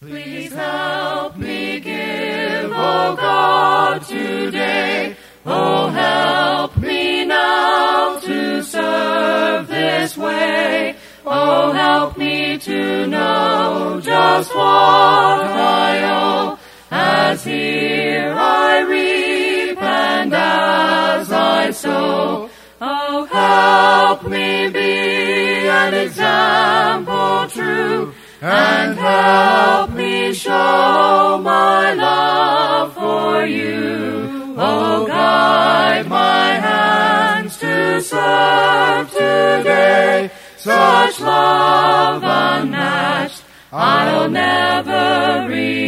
Please help me give, O God, today. Oh, help me now to serve this way. Oh, help me to know just what I owe, as here I reap and as I sow. Oh, help me be an example true, and help me show my love for you. Oh, guide my hands to serve today. Such love unmatched, I'll never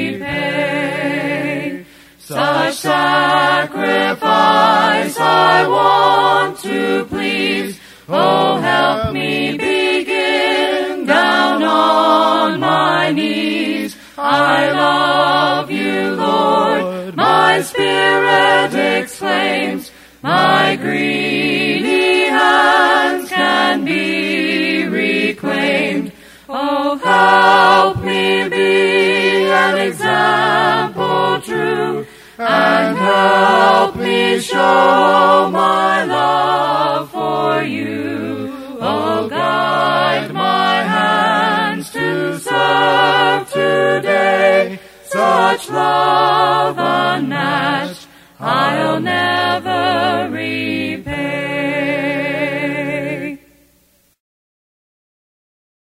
repay. Such sacrifice I want to please. Oh, help me begin down on my knees. I love you, Lord, my spirit exclaims. My greedy hands can be reclaimed. Oh, help me be an example true, and help me show my love for you. Oh, guide my hands to serve today. Such love unmatched, I'll never repay.